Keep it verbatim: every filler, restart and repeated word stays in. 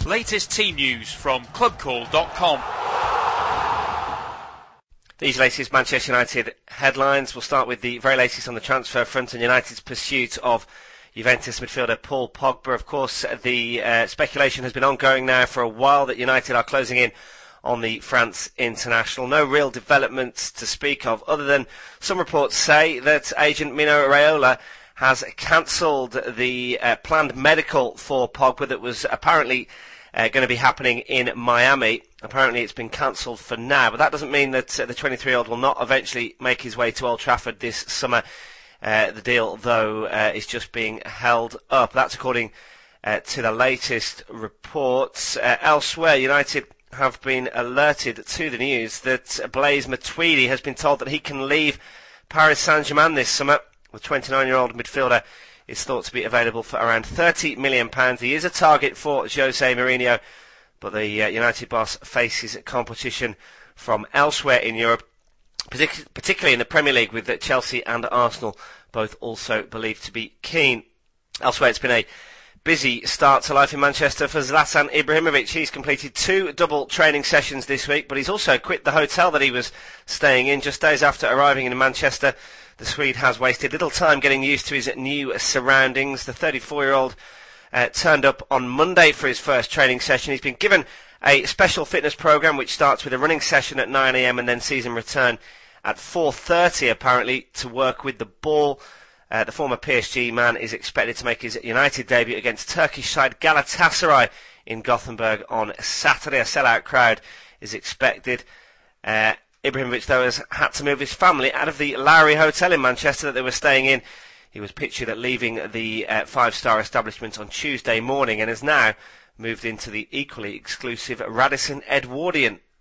Latest team news from club call dot com. These latest Manchester United headlines. We'll start with the very latest on the transfer front and United's pursuit of Juventus midfielder Paul Pogba. Of course, the uh, speculation has been ongoing now for a while that United are closing in on the France international. No real developments to speak of, other than some reports say that agent Mino Raiola has cancelled the uh, planned medical for Pogba that was apparently uh, going to be happening in Miami. Apparently it's been cancelled for now, but that doesn't mean that uh, the twenty-three-year-old will not eventually make his way to Old Trafford this summer. Uh, the deal, though, uh, is just being held up. That's according uh, to the latest reports. Uh, elsewhere, United have been alerted to the news that Blaise Matuidi has been told that he can leave Paris Saint-Germain this summer. The twenty-nine-year-old midfielder is thought to be available for around thirty million pounds. He is a target for Jose Mourinho, but the uh, United boss faces competition from elsewhere in Europe, partic- particularly in the Premier League, with uh, Chelsea and Arsenal both also believed to be keen. Elsewhere, it's been a busy start to life in Manchester for Zlatan Ibrahimovic. He's completed two double training sessions this week, but he's also quit the hotel that he was staying in just days after arriving in Manchester. The Swede has wasted little time getting used to his new surroundings. The thirty-four-year-old uh, turned up on Monday for his first training session. He's been given a special fitness program which starts with a running session at nine a.m. and then sees him return at four thirty apparently to work with the ball. Uh, the former P S G man is expected to make his United debut against Turkish side Galatasaray in Gothenburg on Saturday. A sellout crowd is expected. Uh, Ibrahimovic, though, has had to move his family out of the Lowry Hotel in Manchester that they were staying in. He was pictured at leaving the uh, five-star establishment on Tuesday morning and has now moved into the equally exclusive Radisson Edwardian.